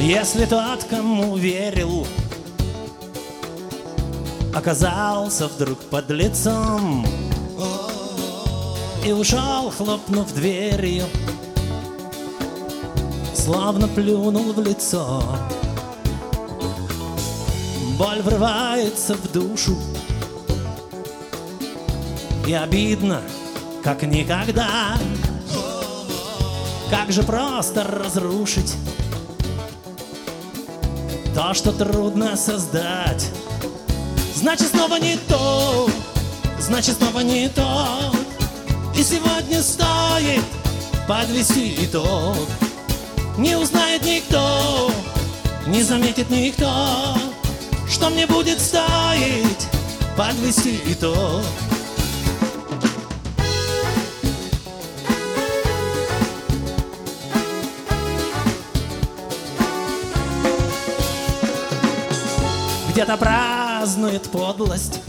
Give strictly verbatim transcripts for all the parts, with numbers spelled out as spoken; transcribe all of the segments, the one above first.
Если тот, кому верил, оказался вдруг под лицом и ушел, хлопнув дверью, словно плюнул в лицо. Боль врывается в душу, и обидно, как никогда. Как же просто разрушить то, что трудно создать. Значит, снова не то, значит, снова не то. И сегодня стоит подвести итог. Не узнает никто, не заметит никто, что мне будет стоить подвести итог. Где-то празднует подлость,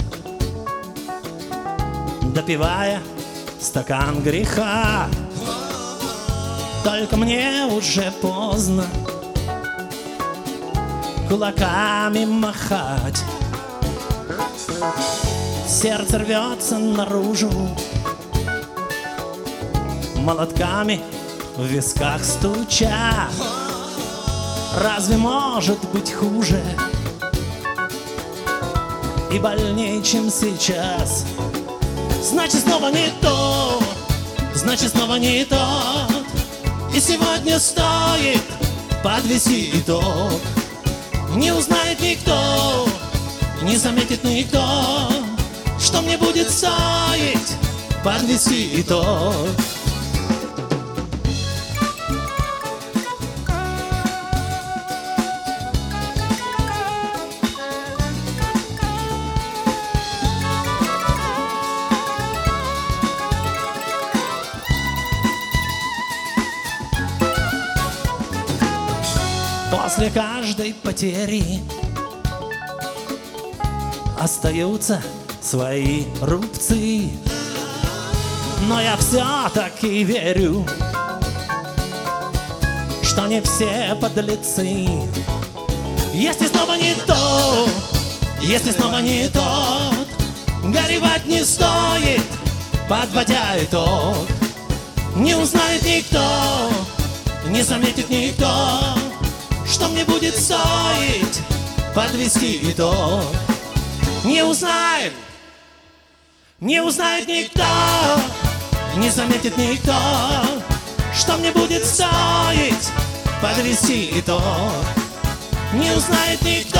допивая стакан греха. Только мне уже поздно кулаками махать. Сердце рвется наружу, молотками в висках стуча. Разве может быть хуже и больнее, чем сейчас? Значит, снова не то, значит, снова не тот. И сегодня стоит подвести итог. Не узнает никто, не заметит никто, что мне будет стоить подвести итог. После каждой потери остаются свои рубцы, но я все-таки верю, что не все подлецы. Если снова не то, если снова не тот, горевать не стоит, подводя итог. Не узнает никто, не заметит никто, что мне будет стоить подвести итог. Не узнает, не узнает никто, не заметит никто, что мне будет стоить подвести итог. Не узнает никто.